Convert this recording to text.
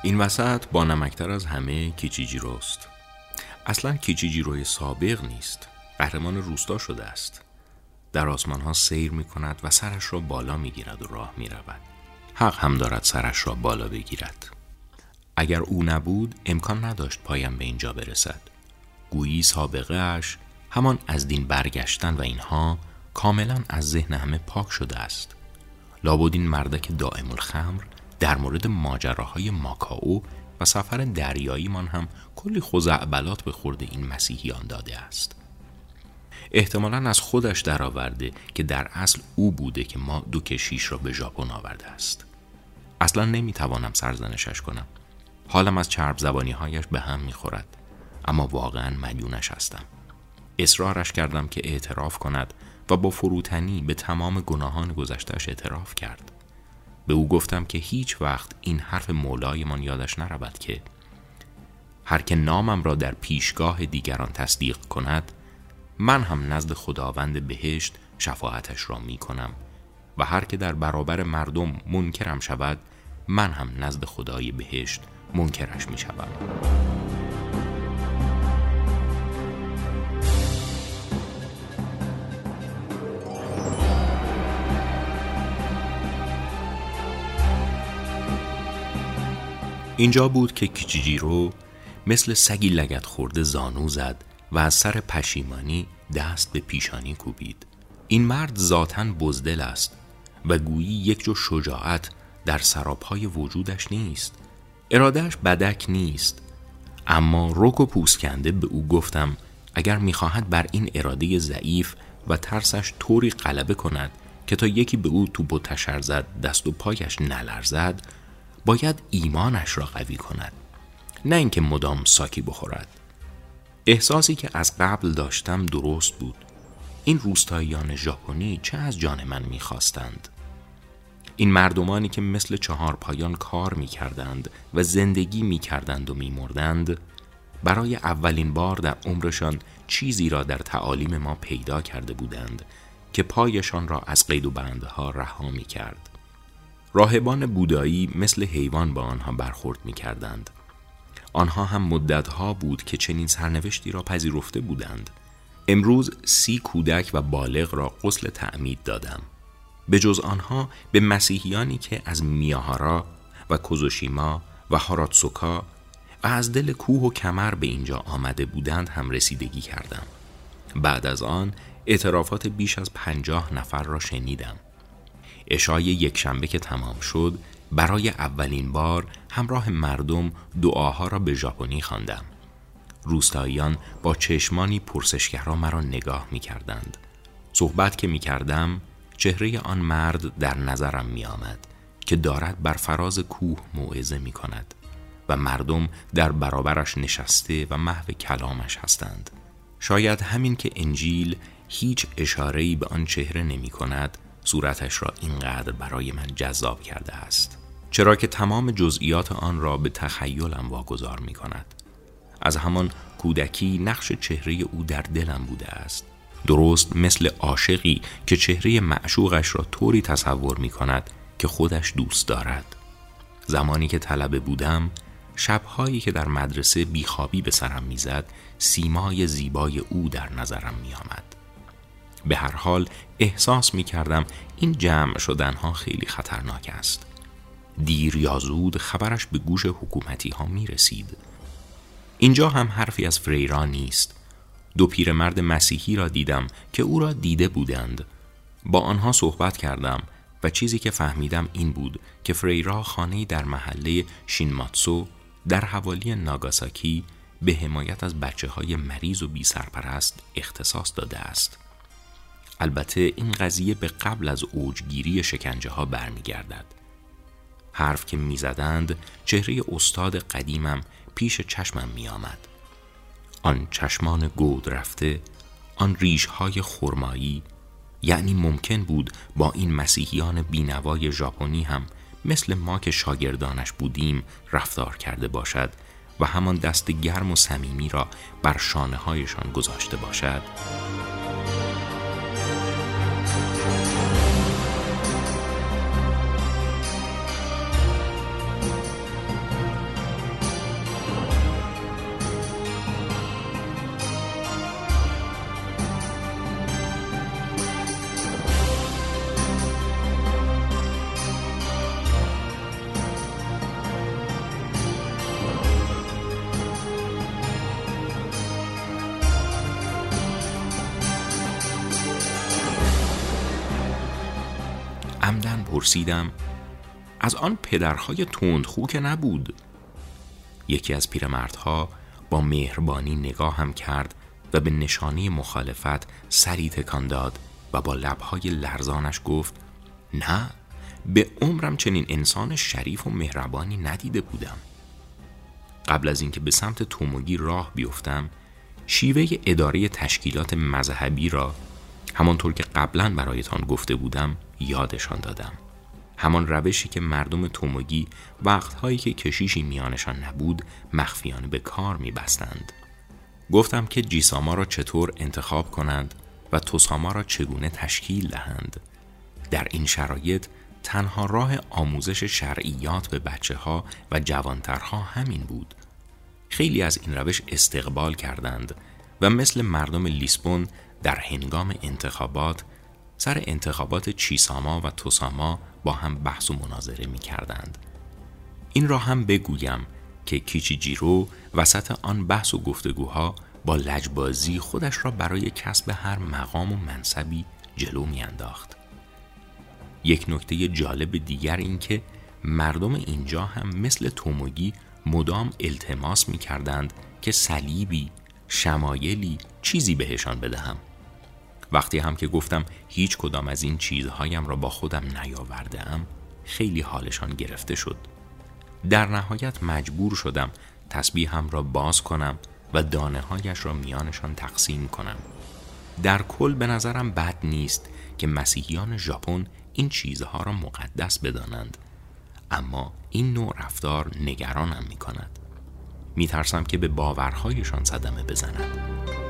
این وسط با نمکتر از همه کیچیجیروست. اصلا کیچیجیروی سابق نیست، قهرمان روستا شده است. در آسمان ها سیر می کند و سرش را بالا می گیرد و راه می رود. حق هم دارد سرش را بالا بگیرد. اگر او نبود امکان نداشت پایم به اینجا برسد. گویی سابقه اش، همان از دین برگشتن و اینها، کاملا از ذهن همه پاک شده است. لابد این مردک دائم الخمر در مورد ماجراهای ماکائو و سفر دریایی من هم کلی خزعبلات به خورد این مسیحیان داده است. احتمالاً از خودش درآورده که در اصل او بوده که ما دو کشیش را به ژاپن آورده است. اصلا نمیتوانم سرزنشش کنم. حالم از چرب زبانی هایش به هم میخورد، اما واقعا مدیونش هستم. اصرارش کردم که اعتراف کند و با فروتنی به تمام گناهان گذشته‌اش اعتراف کرد. به او گفتم که هیچ وقت این حرف مولایمان یادش نرود که هر که نامم را در پیشگاه دیگران تصدیق کند، من هم نزد خداوند بهشت شفاعتش را می کنم و هر که در برابر مردم منکرم شود، من هم نزد خدای بهشت منکرش می شوم. اینجا بود که کیچیجیرو مثل سگی لگد خورده زانو زد و از سر پشیمانی دست به پیشانی کوبید. این مرد ذاتاً بزدل است و گویی یک جو شجاعت در سراپای وجودش نیست. ارادهش بدک نیست، اما رک و پوسکنده به او گفتم اگر میخواهد بر این اراده ضعیف و ترسش طوری غلبه کند که تا یکی به او توپ و تشر زد دست و پایش نلرزد، باید ایمانش را قوی کند، نه اینکه مدام ساکی بخورد. احساسی که از قبل داشتم درست بود. این روستاییان ژاپنی چه از جان من می‌خواستند؟ این مردمانی که مثل چهارپایان کار می‌کردند و زندگی می‌کردند و می‌مردند، برای اولین بار در عمرشان چیزی را در تعالیم ما پیدا کرده بودند که پایشان را از قید و بندها رها می‌کرد. راهبان بودایی مثل حیوان با آنها برخورد می‌کردند. آنها هم مدتها بود که چنین سرنوشتی را پذیرفته بودند. امروز 30 کودک و بالغ را غسل تعمید دادم. به جز آنها به مسیحیانی که از میاهارا و کوزوشیما و هاراتسوکا و از دل کوه و کمر به اینجا آمده بودند هم رسیدگی کردم. بعد از آن اعترافات بیش از 50 نفر را شنیدم. عشای یک شنبه که تمام شد، برای اولین بار همراه مردم دعاها را به ژاپنی خواندم. روستاییان با چشمانی پرسشگرا مرا نگاه می کردند. صحبت که می کردم، چهره آن مرد در نظرم می آمد که دارد بر فراز کوه موعظه می کند و مردم در برابرش نشسته و محو کلامش هستند. شاید همین که انجیل هیچ اشاره‌ای به آن چهره نمی کند، صورتش را اینقدر برای من جذاب کرده است، چرا که تمام جزئیات آن را به تخیلم واگذار می کند. از همان کودکی نقش چهره او در دلم بوده است، درست مثل عاشقی که چهره معشوقش را طوری تصور می کند که خودش دوست دارد. زمانی که طلبه بودم، شبهایی که در مدرسه بیخوابی به سرم می زد، سیمای زیبای او در نظرم می آمد. به هر حال احساس می کردم این جمع شدنها خیلی خطرناک است. دیر یا زود خبرش به گوش حکومتی ها می رسید. اینجا هم حرفی از فریرا نیست. 2 پیرمرد مسیحی را دیدم که او را دیده بودند. با آنها صحبت کردم و چیزی که فهمیدم این بود که فریرا خانه‌ای در محله شینماتسو در حوالی ناگاساکی به حمایت از بچه‌های مریض و بی سرپرست اختصاص داده است. البته این قضیه به قبل از اوجگیری شکنجه ها برمیگردد. حرف که می زدند، چهره استاد قدیمم پیش چشمم می آمد. آن چشمان گود رفته، آن ریش‌های خرمایی، یعنی ممکن بود با این مسیحیان بینوای ژاپنی هم مثل ما که شاگردانش بودیم رفتار کرده باشد و همان دست گرم و صمیمی را بر شانه‌هایشان گذاشته باشد. عمدن پرسیدم از آن پدرهای تندخو که نبود؟ یکی از پیرمردها با مهربانی نگاهم کرد و به نشانی مخالفت سری تکان داد و با لبهای لرزانش گفت نه، به عمرم چنین انسان شریف و مهربانی ندیده بودم. قبل از اینکه به سمت توموگی راه بیفتم، شیوه اداره تشکیلات مذهبی را همانطور که قبلا برایتان گفته بودم یادشان دادم. همان روشی که مردم توموگی وقتهایی که کشیشی میانشان نبود مخفیانه به کار میبستند. گفتم که جیساما را چطور انتخاب کنند و توساما را چگونه تشکیل دهند. در این شرایط تنها راه آموزش شرعیات به بچه‌ها و جوانترها همین بود. خیلی از این روش استقبال کردند و مثل مردم لیسبون در هنگام انتخابات سر انتخابات چیساما و توساما با هم بحث و مناظره می کردند. این را هم بگویم که کیچیجیرو وسط آن بحث و گفتگوها با لجبازی خودش را برای کسب هر مقام و منصبی جلو می انداخت. یک نکته جالب دیگر این که مردم اینجا هم مثل توموگی مدام التماس می کردند که صلیبی، شمایلی، چیزی بهشان بدهم. وقتی هم که گفتم هیچ کدام از این چیزهایم را با خودم نیاورده‌ام، خیلی حالشان گرفته شد. در نهایت مجبور شدم تسبیحم را باز کنم و دانه هایش را میانشان تقسیم کنم. در کل به نظرم بد نیست که مسیحیان ژاپن این چیزها را مقدس بدانند، اما این نوع رفتار نگرانم می کند. می ترسم که به باورهایشان صدمه بزند.